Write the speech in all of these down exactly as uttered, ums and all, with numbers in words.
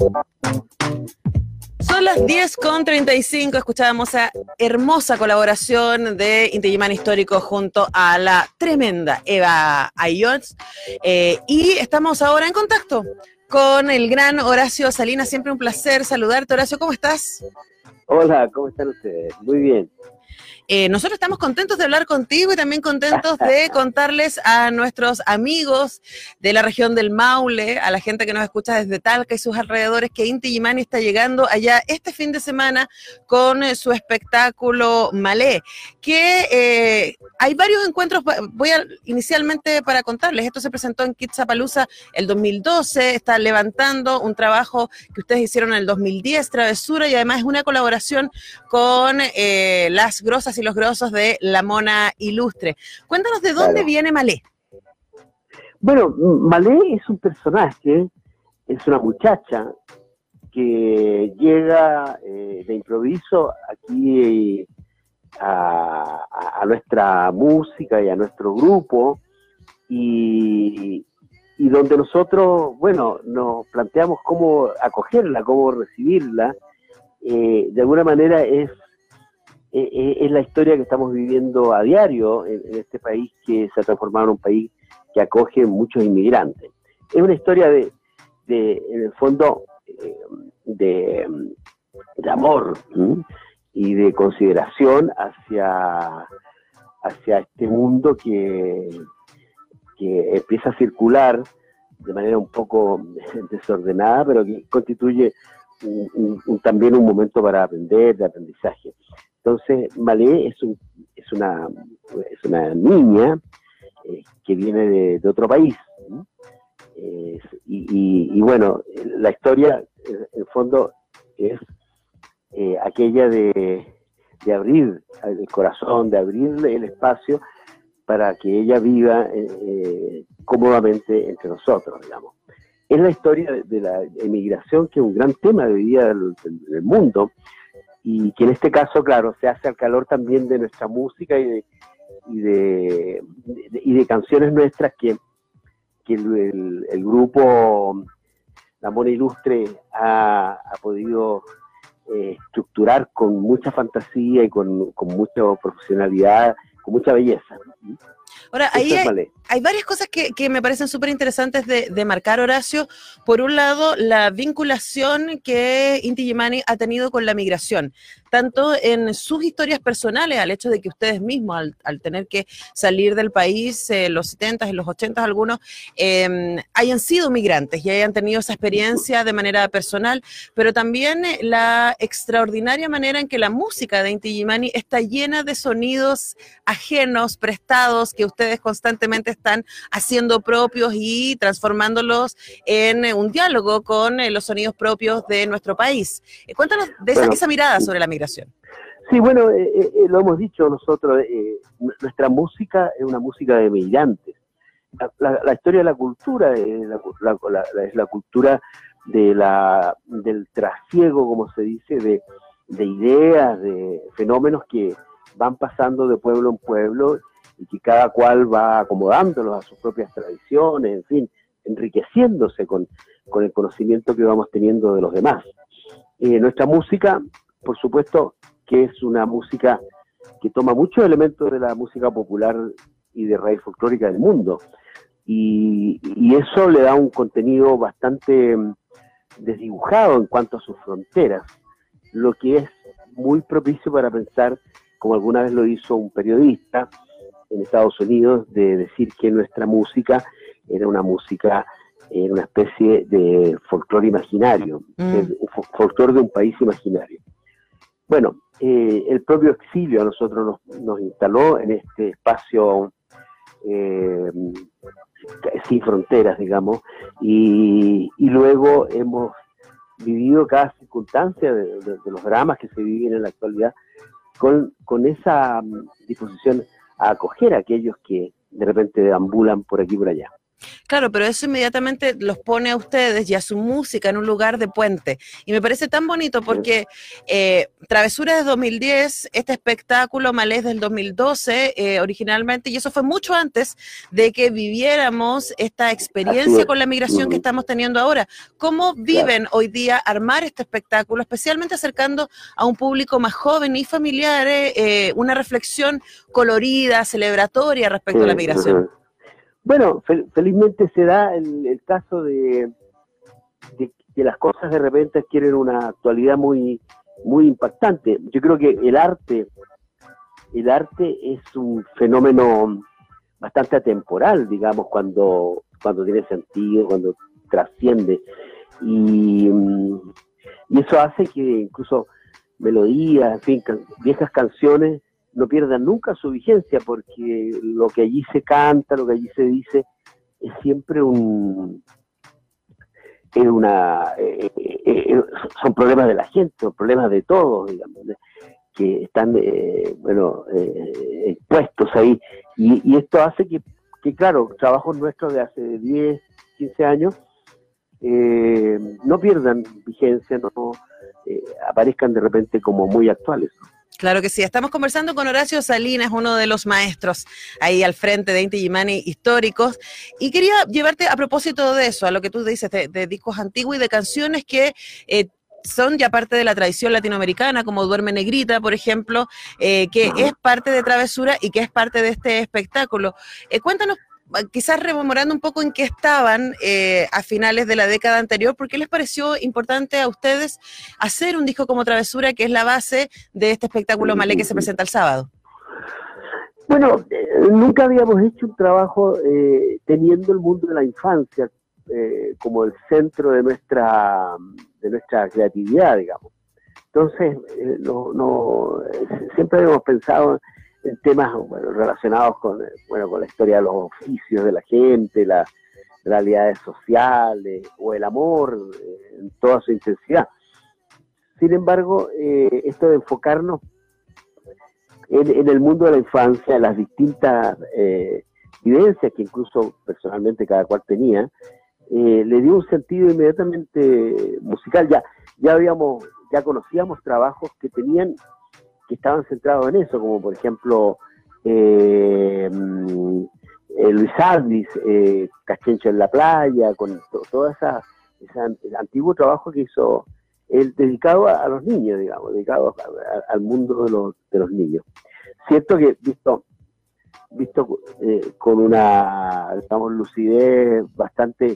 Son las diez con treinta y cinco, escuchábamos esa hermosa colaboración de Inti Illimani Histórico junto a la tremenda Eva Ayllons, eh, y estamos ahora en contacto con el gran Horacio Salinas. Siempre un placer saludarte, Horacio, ¿cómo estás? Hola, ¿cómo están ustedes? Muy bien. Eh, nosotros estamos contentos de hablar contigo y también contentos de contarles a nuestros amigos de la región del Maule, a la gente que nos escucha desde Talca y sus alrededores, que Inti Illimani está llegando allá este fin de semana con eh, su espectáculo Malé, que eh, hay varios encuentros. Voy a inicialmente para contarles, esto se presentó en Quetzapalooza el dos mil doce, está levantando un trabajo que ustedes hicieron en el dos mil diez, Travesura, y además es una colaboración con eh, las grosas y los grosos de La Mona Ilustre. Cuéntanos de dónde Claro. viene Malé. Bueno, Malé es un personaje, es una muchacha que llega eh, de improviso aquí eh, a, a nuestra música y a nuestro grupo, y, y donde nosotros, bueno, nos planteamos cómo acogerla, cómo recibirla. Eh, de alguna manera es es la historia que estamos viviendo a diario en, en este país que se ha transformado en un país que acoge muchos inmigrantes. Es una historia de, de en el fondo, eh, de, de amor, ¿sí? Y de consideración hacia, hacia este mundo que, que empieza a circular de manera un poco desordenada, pero que constituye un, un, un, también un momento para aprender, de aprendizaje. Entonces, Malé es, un, es, una, es una niña eh, que viene de, de otro país, ¿no? Eh, y, y, y bueno, la historia, en el fondo, es eh, aquella de, de abrir el corazón, de abrirle el espacio para que ella viva eh, cómodamente entre nosotros, digamos. Es la historia de, de la emigración, que es un gran tema de vida del, del, del mundo, y que en este caso, claro, se hace al calor también de nuestra música y de, y de, de, y de canciones nuestras que, que el, el, el grupo La Mona Ilustre ha, ha podido eh, estructurar con mucha fantasía y con, con mucha profesionalidad, con mucha belleza. Ahora, ahí hay, hay varias cosas que, que me parecen súper interesantes de, de marcar, Horacio. Por un lado, la vinculación que Inti Illimani ha tenido con la migración, tanto en sus historias personales, al hecho de que ustedes mismos, al, al tener que salir del país en eh, los setentas, en los ochentas algunos, eh, hayan sido migrantes y hayan tenido esa experiencia de manera personal, pero también eh, la extraordinaria manera en que la música de Inti Illimani está llena de sonidos ajenos, prestados, que ustedes constantemente están haciendo propios y transformándolos en eh, un diálogo con eh, los sonidos propios de nuestro país. Eh, cuéntanos de esa, bueno, esa mirada sobre la migración. Sí, bueno, eh, eh, lo hemos dicho nosotros, eh, nuestra música es una música de migrantes. La, la, la historia de la cultura eh, la, la, la, es la cultura de la, del trasiego, como se dice, de, de ideas, de fenómenos que van pasando de pueblo en pueblo y que cada cual va acomodándolos a sus propias tradiciones, en fin, enriqueciéndose con, con el conocimiento que vamos teniendo de los demás. Eh, nuestra música, por supuesto, que es una música que toma muchos elementos de la música popular y de raíz folclórica del mundo, y, y eso le da un contenido bastante desdibujado en cuanto a sus fronteras, lo que es muy propicio para pensar, como alguna vez lo hizo un periodista en Estados Unidos, de decir que nuestra música era una música, era una especie de folclore imaginario, mm. un folclore de un país imaginario. Bueno, eh, el propio exilio a nosotros nos, nos instaló en este espacio eh, sin fronteras, digamos, y, y luego hemos vivido cada circunstancia de, de, de los dramas que se viven en la actualidad con, con esa disposición a acoger a aquellos que de repente deambulan por aquí y por allá. Claro, pero eso inmediatamente los pone a ustedes y a su música en un lugar de puente. Y me parece tan bonito porque eh, Travesura es de dos mil diez, este espectáculo Malé es del dos mil doce eh, originalmente, y eso fue mucho antes de que viviéramos esta experiencia con la migración que estamos teniendo ahora. ¿Cómo viven hoy día armar este espectáculo, especialmente acercando a un público más joven y familiar, eh, una reflexión colorida, celebratoria respecto a la migración? Bueno, fel felizmente se da el, el caso de, de que las cosas de repente adquieren una actualidad muy, muy impactante. Yo creo que el arte, el arte es un fenómeno bastante atemporal, digamos, cuando, cuando tiene sentido, cuando trasciende. Y, y eso hace que incluso melodías, en fin, can viejas canciones no pierdan nunca su vigencia, porque lo que allí se canta, lo que allí se dice, es siempre un... Es una, eh, eh, son problemas de la gente, son problemas de todos, digamos, que están, eh, bueno, eh, expuestos ahí. Y, y esto hace que, que, claro, trabajos nuestros de hace diez, quince años eh, no pierdan vigencia, no eh, aparezcan de repente como muy actuales, ¿no? Claro que sí. Estamos conversando con Horacio Salinas, uno de los maestros ahí al frente de Inti Illimani Históricos. Y quería llevarte a propósito de eso, a lo que tú dices, de, de discos antiguos y de canciones que eh, son ya parte de la tradición latinoamericana, como Duerme Negrita, por ejemplo, eh, que es parte de Travesura y que es parte de este espectáculo. Eh, cuéntanos, quizás rememorando un poco en qué estaban eh, a finales de la década anterior, ¿por qué les pareció importante a ustedes hacer un disco como Travesura, que es la base de este espectáculo Malé que se presenta el sábado? Bueno, eh, nunca habíamos hecho un trabajo eh, teniendo el mundo de la infancia eh, como el centro de nuestra, de nuestra creatividad, digamos. Entonces, eh, no, no, siempre habíamos pensado en temas bueno, relacionados con, bueno, con la historia de los oficios de la gente, las realidades sociales o el amor eh, en toda su intensidad. Sin embargo, eh, esto de enfocarnos en, en el mundo de la infancia, las distintas eh, vivencias que incluso personalmente cada cual tenía, eh, le dio un sentido inmediatamente musical. Ya, ya habíamos, ya conocíamos trabajos que tenían que estaban centrados en eso, como por ejemplo eh, eh, Luis Aldis, eh, Cachencho en la playa, con to, todo esa, ese antiguo trabajo que hizo él dedicado a, a los niños, digamos, dedicado a, a, al mundo de los, de los niños. Cierto que visto, visto eh, con una, digamos, lucidez bastante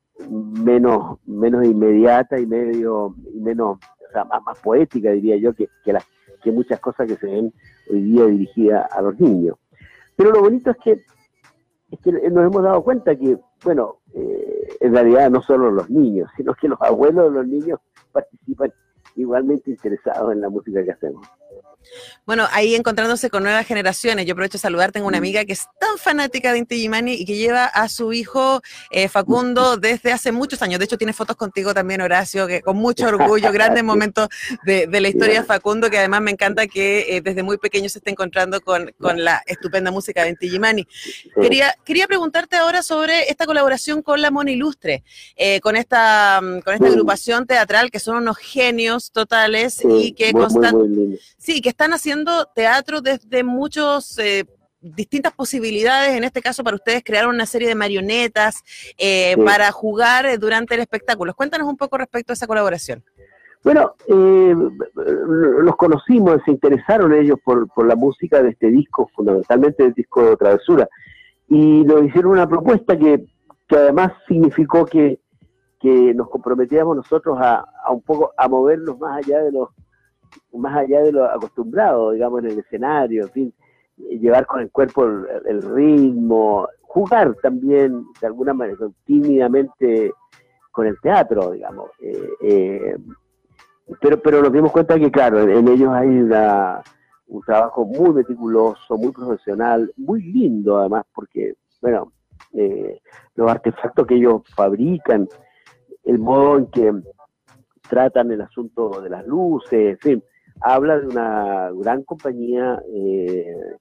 menos, menos inmediata y medio, y menos, o sea, más, más poética, diría yo, que, que las que muchas cosas que se ven hoy día dirigidas a los niños. Pero lo bonito es que, es que nos hemos dado cuenta que, bueno, eh, en realidad no solo los niños, sino que los abuelos de los niños participan igualmente interesados en la música que hacemos. Bueno, ahí encontrándose con nuevas generaciones, yo aprovecho de saludar, tengo una amiga que es tan fanática de Inti Illimani y que lleva a su hijo eh, Facundo desde hace muchos años. De hecho, tiene fotos contigo también, Horacio, que con mucho orgullo, grandes momentos de, de la historia de Facundo, que además me encanta que eh, desde muy pequeño se esté encontrando con, con la estupenda música de Inti Illimani. Quería, quería preguntarte ahora sobre esta colaboración con La Mona Ilustre, eh, con esta, con esta agrupación teatral que son unos genios totales sí, y que constantemente... Sí, que están haciendo teatro desde muchos eh, distintas posibilidades. En este caso, para ustedes crearon una serie de marionetas eh, sí. para jugar durante el espectáculo. Cuéntanos un poco respecto a esa colaboración. Bueno, eh, los conocimos, se interesaron ellos por, por la música de este disco, fundamentalmente del disco de Travesura, y nos hicieron una propuesta que, que además significó que, que nos comprometíamos nosotros a, a un poco a movernos más allá de los más allá de lo acostumbrado, digamos, en el escenario, en fin, llevar con el cuerpo el, el ritmo, jugar también, de alguna manera, tímidamente con el teatro, digamos. Eh, eh, pero, pero nos dimos cuenta que, claro, en, en ellos hay una, un trabajo muy meticuloso, muy profesional, muy lindo además, porque, bueno, eh, los artefactos que ellos fabrican, el modo en que tratan el asunto de las luces, en fin, habla de una gran compañía eh,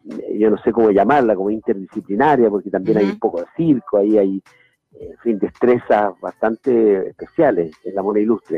yo no sé cómo llamarla, como interdisciplinaria, porque también uh-huh. hay un poco de circo, ahí hay, en fin, destrezas bastante especiales en la Mona Ilustre.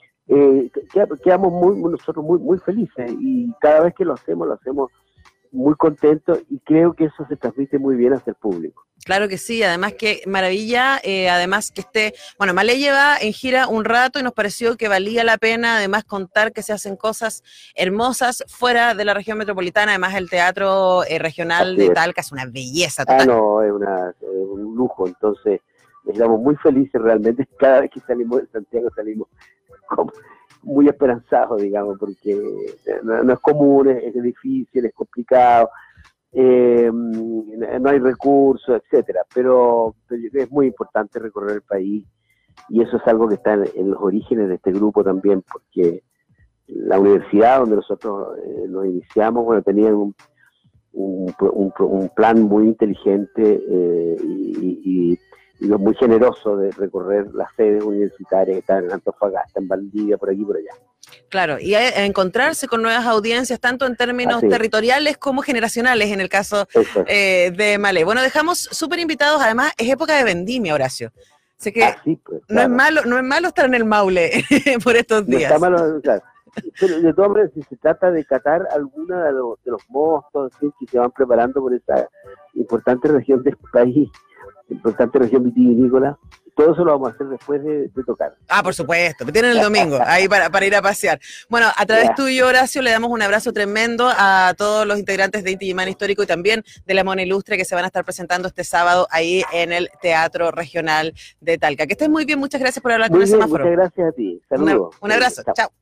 Eh, quedamos muy, nosotros muy, muy felices, y cada vez que lo hacemos, lo hacemos muy contentos, y creo que eso se transmite muy bien hacia el público. Claro que sí, además que maravilla, eh, además que esté, bueno, Malé lleva en gira un rato y nos pareció que valía la pena además contar que se hacen cosas hermosas fuera de la región metropolitana, además el teatro eh, regional Así de es. Talca es una belleza total. Ah, no, es, una, es un lujo, entonces estamos muy felices realmente, cada vez que salimos de Santiago salimos como muy esperanzados, digamos, porque no, no es común, es, es difícil, es complicado. Eh, no hay recursos, etcétera, pero, pero es muy importante recorrer el país, y eso es algo que está en, en los orígenes de este grupo también, porque la universidad donde nosotros eh, nos iniciamos, bueno, tenía un, un, un, un plan muy inteligente eh, y, y, y muy generoso de recorrer las sedes universitarias que están en Antofagasta, en Valdivia, por aquí y por allá. Claro, y a, a encontrarse con nuevas audiencias, tanto en términos Así. territoriales como generacionales, en el caso eh, de Malé. Bueno, dejamos súper invitados, además es época de vendimia, Horacio. Así que Así, pues, claro. no es malo, no es malo estar en el Maule por estos días. No está malo, claro. Pero de todas maneras, si se trata de catar alguna de los, de los mostos ¿sí? que se van preparando por esta importante región del país, importante región vitivinícola, todo eso lo vamos a hacer después de, de tocar. Ah, por supuesto, me tienen el domingo, ahí para, para ir a pasear. Bueno, a través yeah. tuyo, Horacio, le damos un abrazo tremendo a todos los integrantes de Inti Illimani Histórico y también de la Mona Ilustre, que se van a estar presentando este sábado ahí en el Teatro Regional de Talca. Que estés muy bien, muchas gracias por hablar muy con bien, el semáforo. Muchas gracias a ti, saludos. Un abrazo, chao. chao.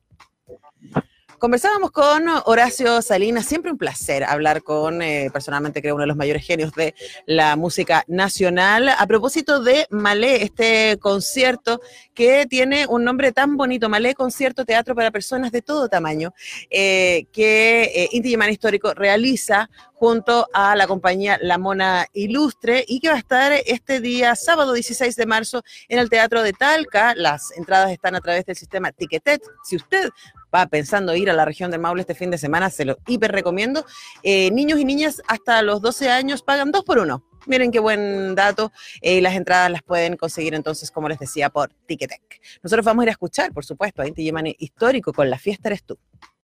Conversábamos con Horacio Salinas, siempre un placer hablar con, eh, personalmente creo, uno de los mayores genios de la música nacional, a propósito de Malé, este concierto que tiene un nombre tan bonito, Malé Concierto Teatro para Personas de Todo Tamaño, eh, que eh, Inti Illimani Histórico realiza junto a la compañía La Mona Ilustre, y que va a estar este día, sábado dieciséis de marzo, en el Teatro de Talca. Las entradas están a través del sistema Ticketet. Si usted va pensando ir a la región del Maule este fin de semana, se lo hiper recomiendo. Eh, niños y niñas hasta los doce años pagan dos por uno. Miren qué buen dato. Eh, las entradas las pueden conseguir entonces, como les decía, por Ticketek. Nosotros vamos a ir a escuchar, por supuesto, a Inti Illimani Histórico con La Fiesta Eres Tú.